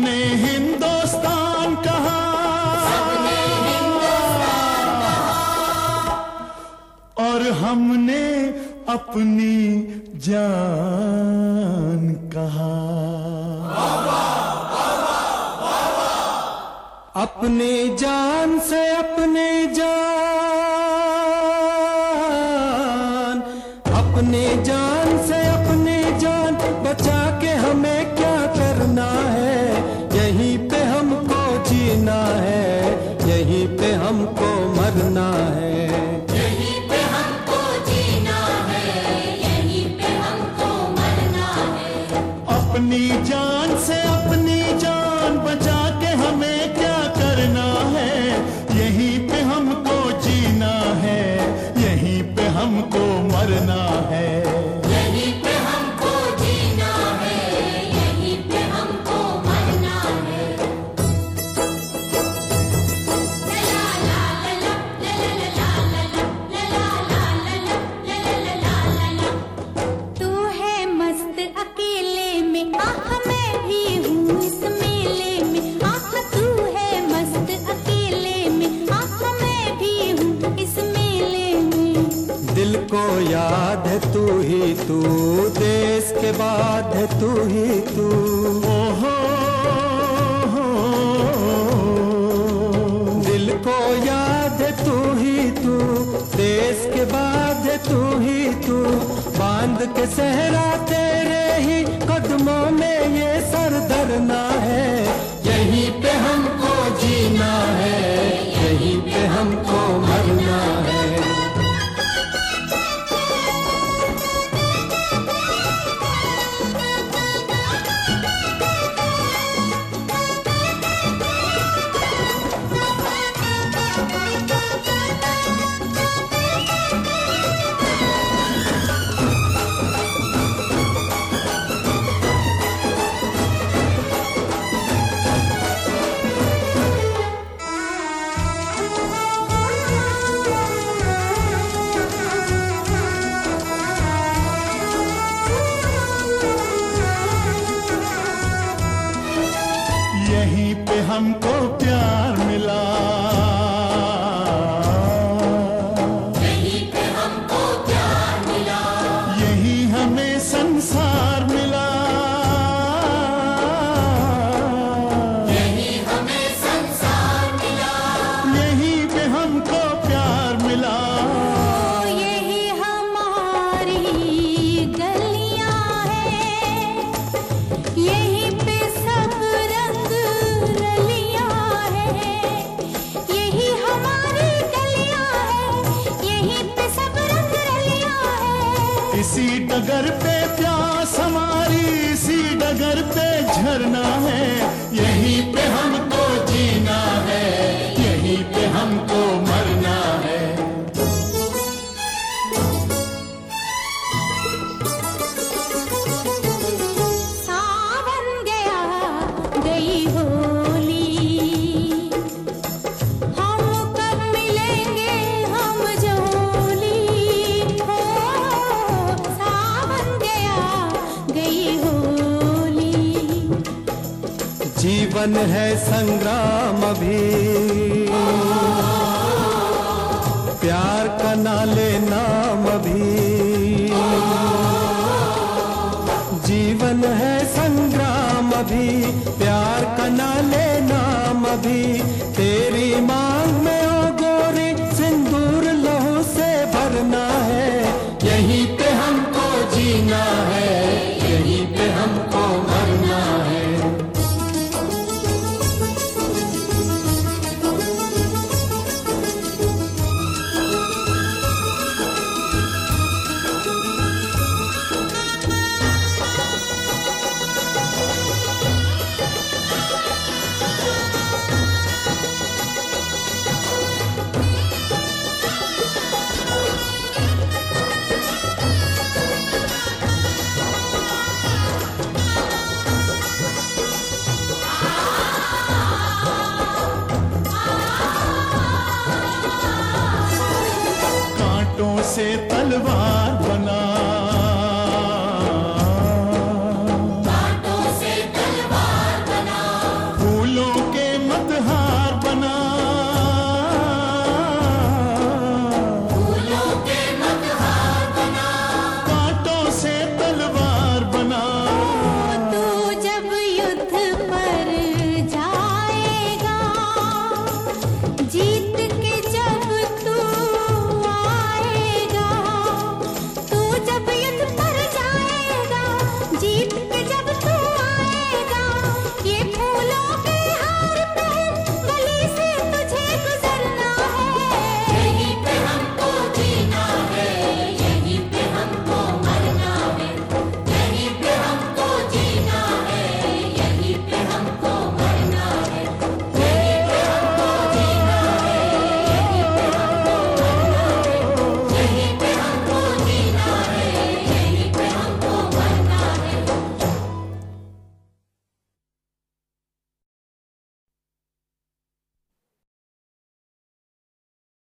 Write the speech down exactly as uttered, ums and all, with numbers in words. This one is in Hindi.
सबने हिंदुस्तान कहा, सबने हिंदुस्तान कहा, और हमने अपनी जान कहा। अपने जान से अपने जान, अपने जान से अपने जान बचा के हमें क्या करना है। यहीं पे हमको जीना है, यहीं पे हमको मरना है। यहीं पे हमको जीना है, यहीं पे हमको मरना है। अपनी जान से अपनी जान बचा के हमें क्या करना है। यहीं पे हमको जीना है, यहीं पे हमको मरना है। यहीं पे हमको जीना है, यहीं पे हमको मरना है। ला ला ला ला ला ला ला ला ला ला ला ला ला। तू है मस्त अकेले में, आह मैं भी हूँ इस मेले में। आह तू है मस्त अकेले में, आह मैं भी हूँ इस मेले में। दिल को याद है तू ही तू, देश के बाद है तू ही तू। ओहो दिल को याद है तू ही तू, देश के बाद है तू ही तू। बांध के सहरा तेरे ही कदमों में ये सर धरना है। यहीं पे हमको जीना है, यहीं पे हमको मरना है। यहीं पे हमको प्यार मिला, यहीं पे हमको प्यार मिला, यहीं हमें संसार मिला। यहीं हमें संसार मिला। यहीं पे हमको प्यार मिला। यही हमारी गलियां हैं, यहीं पे सब रंग रलियां हैं। यही हमारी गलियां हैं, यहीं पे सब रंग रलियां हैं। इसी डगर पे प्यास हमारी, इसी डगर पे झरना है। यहीं पे हमको जीना है, यहीं पे हमको मरना है। सावन गया गई होली, हम कब मिलेंगे हम जोली। हो सावन गया गई होली। जीवन है संग्राम अभी, प्यार का ना ले नाम अभी। जीवन है संग्राम अभी, प्यार का ना ले नाम अभी। तेरी मांग में ओ गोरी सिंदूर लहू से भरना है। यहीं पे हमको जीना है, यहीं पे हमको मरना है। से तलवार